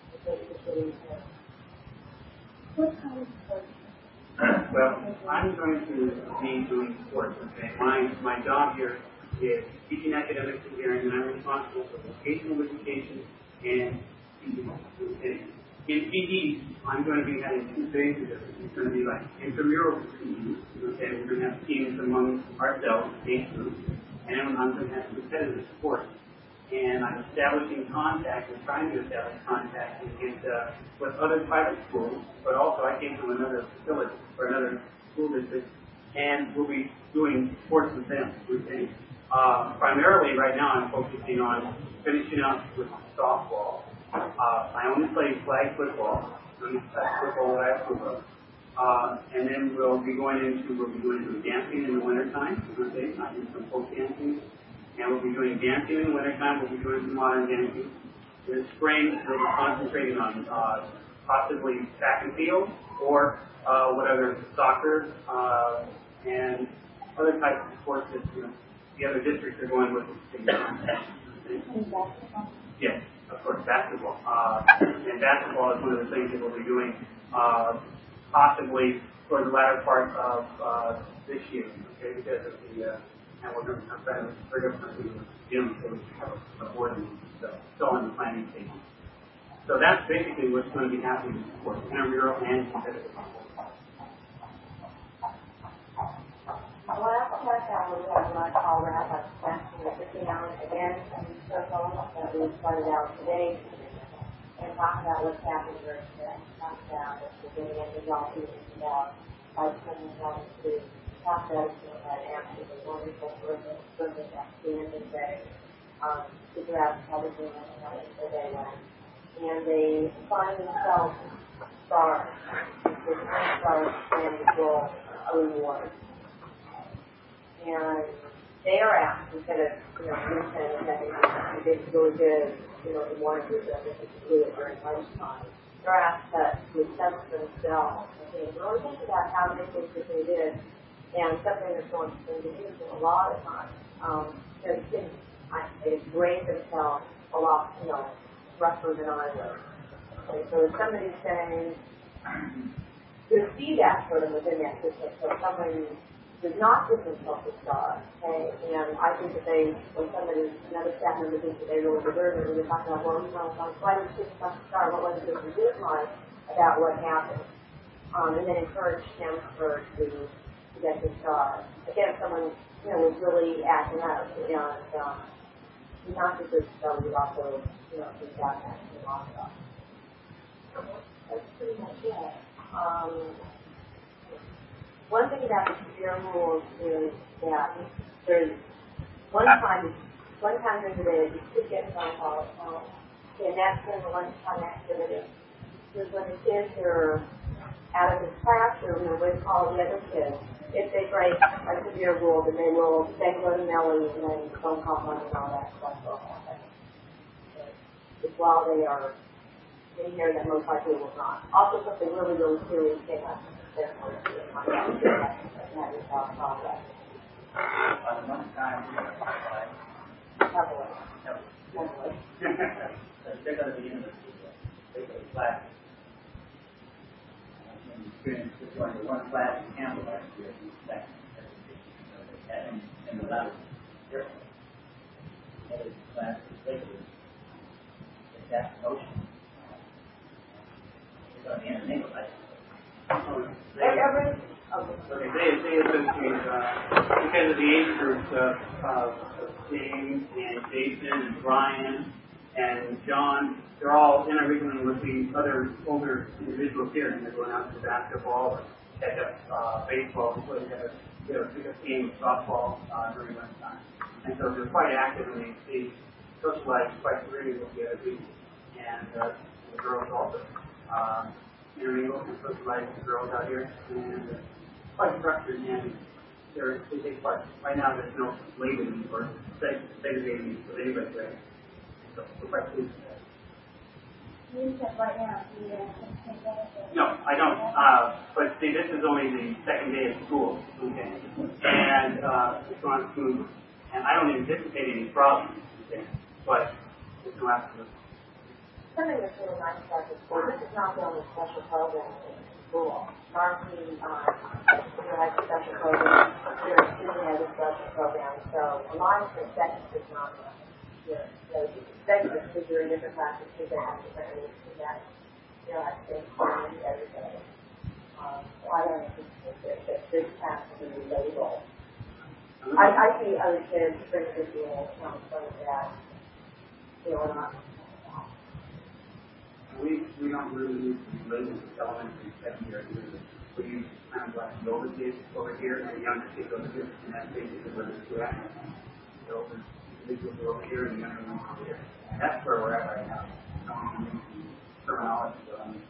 Speaker 8: What kind of person?
Speaker 9: Well, I'm going to be doing sports. Okay, my my job here is teaching academics and hearing, and I'm responsible for vocational education and teaching. In P E, I'm going to be having two phases. It's going to be like intramural P E. Okay, we're going to have teams among ourselves, age groups, and I'm going to have competitive sports. And I'm establishing contact and trying to establish contact with, uh, with other private schools, but also I came from another facility or another school district, and we'll be doing sports with them. Okay. Uh, primarily, right now, I'm focusing on finishing up with softball. Uh, I only play flag football, only flag football that I approve of. Uh, and then we'll be going into we'll be going into dancing in the wintertime. Okay, I do some folk dancing. And we'll be doing dancing in the wintertime. We'll be doing some modern dancing. In the spring, we'll be concentrating on uh, possibly track and field or uh, whatever, soccer uh, and other types of sports that you know, the other districts are going with. Yes, of course, basketball. Uh, and basketball is one of the things that we'll be doing uh, possibly for the latter part of uh, this year, okay, because of the uh, and we're going to I'm trying to bring up something with Jim so we can have a board meeting. So still in the planning stage. So that's basically what's going to be happening for intramural and competitive.
Speaker 8: Well, last podcast we had what I call wrap up question at fifteen hours again in the circle that we started out today and talk about what's happening during today. Talk about what's beginning and resolve about by turning on to talk about it and absolutely wonderful perfect, perfect, outstanding day. Um, figure out how to do it and how the day went. And they find themselves stars. They find stars and will a reward. And they are asked instead of, you know, listen and having you did really good, you know, in one group that this is do it during lunchtime. They're asked to assess themselves and think, really think about how many things that they did. And something that's going to be used a lot of times, um, because kids, I they grade themselves a lot, you know, rougher than I would. Okay, so if somebody's saying, there's feedback for them within that system, so if somebody does not give themselves a star, okay, and I think that they, when somebody, another staff member thinks that they really deserve it, and they're talking about, well, you know, why did you give yourself a star? What was it that you did like about what happened? Um, and then encourage him for to to get the star. Again, if someone, you know, was really acting up, and um, not just this star, but also, you know, just got acting also. That's pretty much it. Um, one thing about the severe rules is that there's one time, one time during the day you could get a phone call at home, and that's during the lunchtime activity. Because when the kids are out of the classroom and with all the other kids, if they break a severe rule, then they will then go to Mellie and then phone call money and all that stuff will happen. It's while they are in here that most likely will not. Also, something really, really serious came up. Therefore, it's not going to be that is our process.
Speaker 9: On one time,
Speaker 8: Heavily. Heavily.
Speaker 9: They're going to be in the particular class. Experience just going to one class in Campbell last year, second, and in the lab, different. Other class is later. It's that motion. It's on the end of English.
Speaker 8: Every,
Speaker 9: okay, they, they associate, uh, because of the age groups of, of James and Jason and Brian and John, they're all intermingling with the other older individuals here, and they're going out to basketball or catch up uh, baseball before they have a, you know, pick up game of softball uh, during lunchtime. And so they're quite active, and they, they socialize quite freely with the other people, and uh, the girls also. Uh, intermingle and socialize with girls out here, and uh, quite structured, and they're, they take part. Right now, there's no labeling or seg- segregating of anybody's way. So we're quite pleased with that.
Speaker 2: You said right now, do you take benefit?
Speaker 9: No, I don't. Uh, but see, this is only the second day of school, okay? And uh, it's gone smooth, and I don't anticipate any problems, okay? But it's no absolute.
Speaker 8: Something that's really nice about this school, this is not the only special program in the school. Marcy, um, you know, has a special program. Your student has a special program. So a lot of the sections is not here. So sections because you're in different classes, because they have different needs, and that, you know, have things planned every day. Um, so I don't anticipate that this has to be labeled. I, I see other kids, for instance, you know, some of that, you know, not.
Speaker 9: We, we don't really need to be labeled as elementary, secondary. We use kind of like the older kids over here and the younger kids over here, and that's basically where the two at. The older individuals are over here and the younger ones over here. And that's where we're at right now. I don't need to use terminology.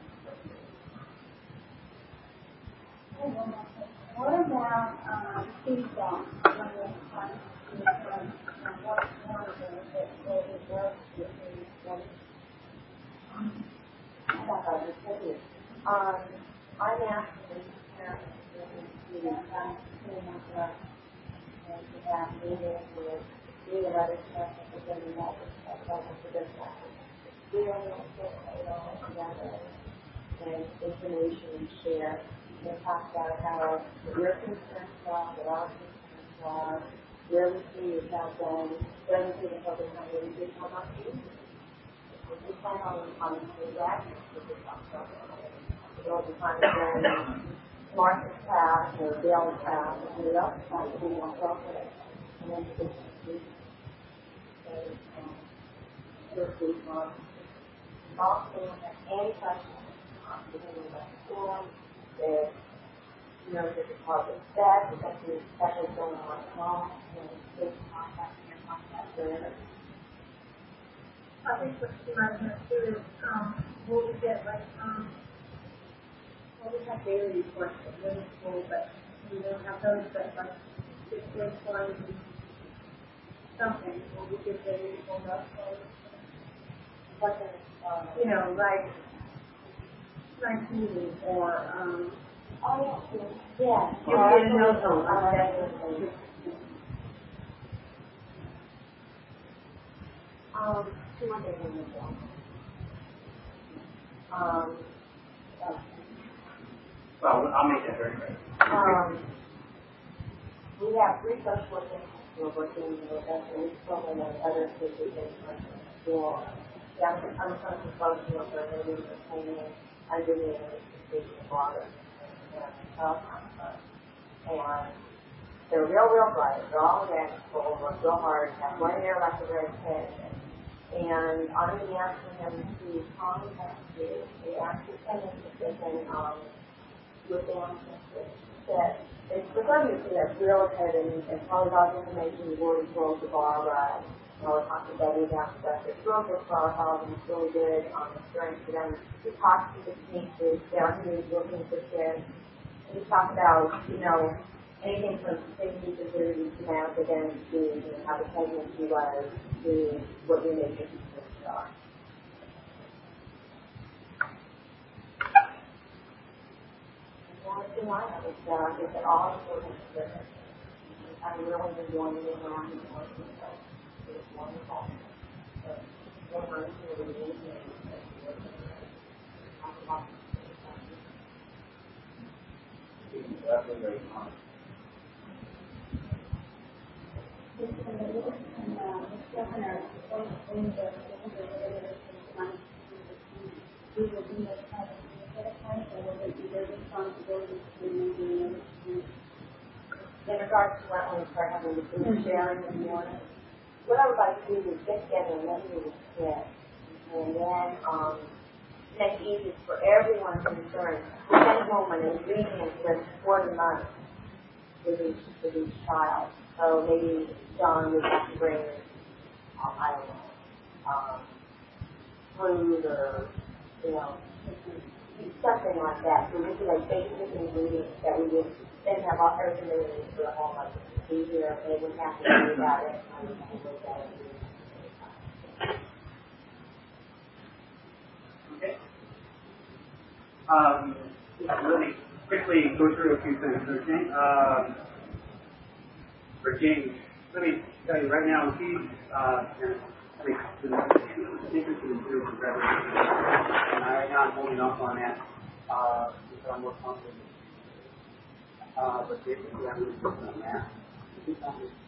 Speaker 2: What about uh, feedback when they come to um, what one of them that they work with them?
Speaker 8: Um, I'm asking parents to come to my and to have meetings with me and other parents within the network for this class. We don't know what together and information share and talk about how your concerns are, what our concerns are, where we see yourself going, where we see the focus on where we see how much you we plan on on that. It will be kind of very Martha's class or Dale's class or the other class to be more appropriate. And then this week, this week, also have any questions on beginning about school, if you know, there's a public set, if there's especially going on at home, and this contact and contact there.
Speaker 2: I think what you might have to do is, um, we'll get like, um, well, we have daily reports at middle school, but we don't have those, but like, six grade one, something, will we get daily reports up?
Speaker 8: What is, um,
Speaker 2: you know, like, nineteen or, um,
Speaker 8: oh, yeah.
Speaker 2: you get a note on
Speaker 8: Uh,
Speaker 2: that.
Speaker 8: Um, two more things in the bill. Um, uh,
Speaker 9: Well, I'll make that very clear.
Speaker 8: um, we have three social workers who are working with us in this program and other kids who can come to school. Yeah, I'm, I'm kind of a social worker and we're doing the training under the institution of water and health. And they're real, real bright. They're all in school, work real hard, have one year left of their education. And I'm going to be asking them to contact you. They actually send us a petition um, with the answers that it's for some of you that's real ahead and, and probably got information you've already told to Barbara. You know, we're talking about it about stuff. It's real good for our health and it's really good on the strength for them to talk to the teachers, down who's looking for kids. And we talk about, you know, anything from safety to food to math again to you know, how the pregnancy was to what your major concerns are. And the only thing I have is uh, is that all important service. I've really been doing it around and working with us. It's wonderful. But then I'm here to meet you and talk about
Speaker 5: Definitely very fun.
Speaker 8: in regards to what we start having the food sharing in the morning, what I would like to do is get together and let you with kids, and then um, make it easy for everyone concerned to send home an ingredient list for the month with each, with each child. So maybe John would have to bring, um, I don't know, um, fruit or, you know, something like that. So this is like basic ingredients that we would then have all everything that we need for the home, like be here, and they wouldn't have to worry about it. And we can go down and do it.
Speaker 9: Okay. Um, let me quickly go through a few things, okay? Um, for James, let me tell you right now, he's uh, interested in doing some revelation. And I, right now I'm holding off on that uh, because I'm more confident. Uh, but basically, I'm really focused on that.